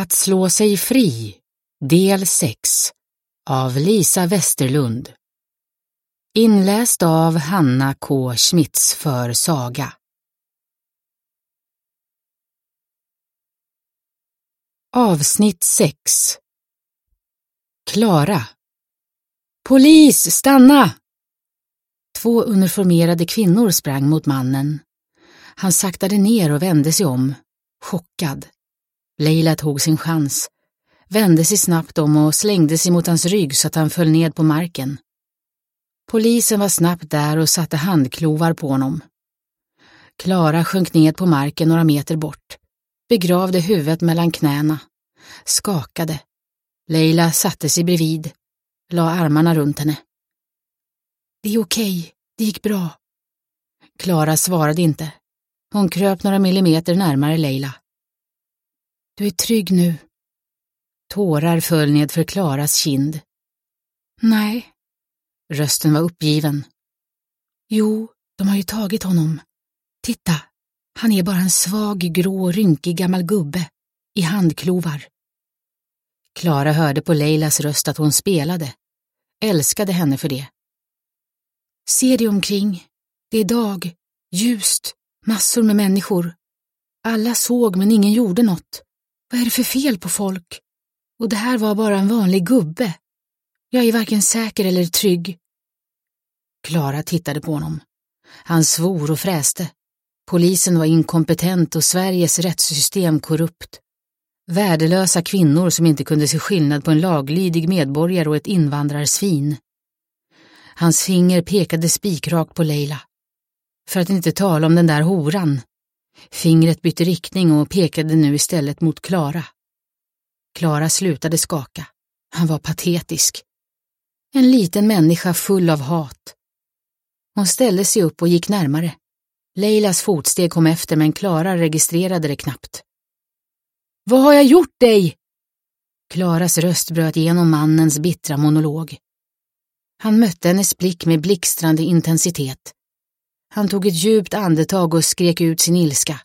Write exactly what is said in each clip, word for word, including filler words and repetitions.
Att slå sig fri, del sex, av Lisa Westerlund. Inläst av Hanna K. Schmitz för Saga. Avsnitt sex. Klara. Polis, stanna! Två uniformerade kvinnor sprang mot mannen. Han saktade ner och vände sig om, chockad. Leila tog sin chans, vände sig snabbt om och slängde sig mot hans rygg så att han föll ned på marken. Polisen var snabbt där och satte handklovar på honom. Klara sjönk ned på marken några meter bort, begravde huvudet mellan knäna, skakade. Leila satte sig bredvid, la armarna runt henne. Det är okej, det gick bra. Klara svarade inte. Hon kröp några millimeter närmare Leila. Du är trygg nu. Tårar föll ned för Klaras kind. Nej. Rösten var uppgiven. Jo, de har ju tagit honom. Titta, han är bara en svag, grå, rynkig gammal gubbe i handklovar. Klara hörde på Leilas röst att hon spelade, älskade henne för det. Se dig omkring. Det är dag, ljust, massor med människor. Alla såg men ingen gjorde något. Vad är det för fel på folk? Och det här var bara en vanlig gubbe. Jag är varken säker eller trygg. Klara tittade på honom. Han svor och fräste. Polisen var inkompetent och Sveriges rättssystem korrupt. Värdelösa kvinnor som inte kunde se skillnad på en laglydig medborgare och ett invandrarsvin. Hans finger pekade spikrakt på Leila. För att inte tala om den där horan. Fingret bytte riktning och pekade nu istället mot Klara. Klara slutade skaka. Han var patetisk. En liten människa full av hat. Hon ställde sig upp och gick närmare. Leilas fotsteg kom efter men Klara registrerade det knappt. Vad har jag gjort dig? Klaras röst bröt igenom mannens bittra monolog. Han mötte hennes blick med blixtrande intensitet. Han tog ett djupt andetag och skrek ut sin ilska.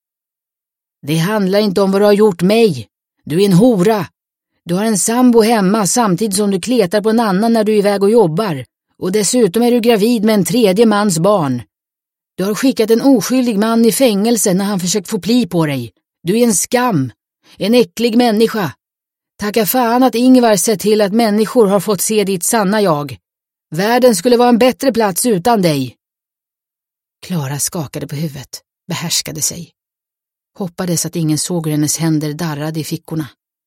Det handlar inte om vad du har gjort mig. Du är en hora. Du har en sambo hemma samtidigt som du kletar på en annan när du är iväg och jobbar. Och dessutom är du gravid med en tredje mans barn. Du har skickat en oskyldig man i fängelse när han försökt få pli på dig. Du är en skam. En äcklig människa. Tacka fan att Ingvar sett till att människor har fått se ditt sanna jag. Världen skulle vara en bättre plats utan dig. Klara skakade på huvudet, behärskade sig. Hoppades att ingen såg hur hennes händer darrade i fickorna.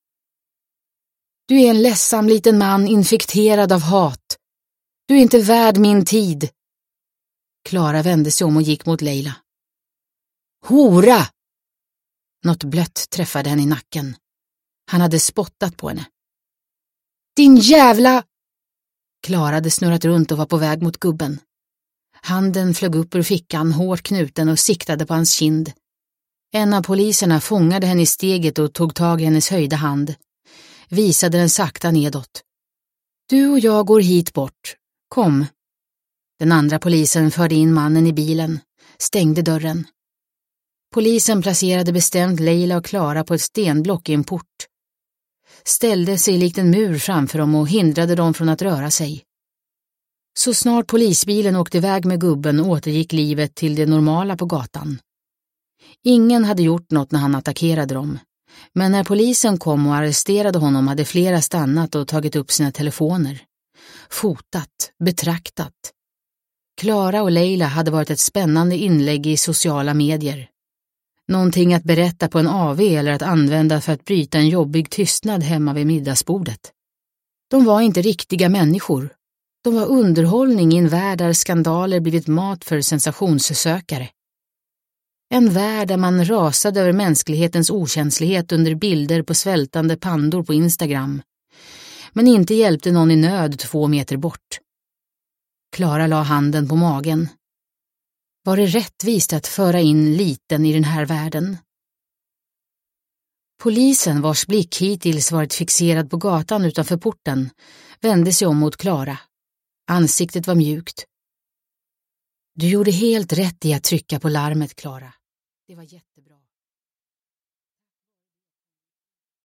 Du är en ledsam liten man infekterad av hat. Du är inte värd min tid. Klara vände sig om och gick mot Leila. Hora! Något blött träffade henne i nacken. Han hade spottat på henne. Din jävla... Klara hade snurrat runt och var på väg mot gubben. Handen flög upp ur fickan, hårt knuten och siktade på hans kind. En av poliserna fångade henne i steget och tog tag i hennes höjda hand. Visade den sakta nedåt. Du och jag går hit bort. Kom. Den andra polisen förde in mannen i bilen, stängde dörren. Polisen placerade bestämt Leila och Klara på ett stenblock i en port. Ställde sig likt en mur framför dem och hindrade dem från att röra sig. Så snart polisbilen åkte iväg med gubben återgick livet till det normala på gatan. Ingen hade gjort något när han attackerade dem. Men när polisen kom och arresterade honom hade flera stannat och tagit upp sina telefoner. Fotat, betraktat. Klara och Leila hade varit ett spännande inlägg i sociala medier. Någonting att berätta på en A V eller att använda för att bryta en jobbig tystnad hemma vid middagsbordet. De var inte riktiga människor. De var underhållning i en värld där skandaler blivit mat för sensationssökare. En värld där man rasade över mänsklighetens okänslighet under bilder på svältande pandor på Instagram. Men inte hjälpte någon i nöd två meter bort. Klara la handen på magen. Var det rättvist att föra in liten i den här världen? Polisen, vars blick hittills varit fixerad på gatan utanför porten, vände sig om mot Klara. Ansiktet var mjukt. Du gjorde helt rätt i att trycka på larmet, Klara. Det var jättebra.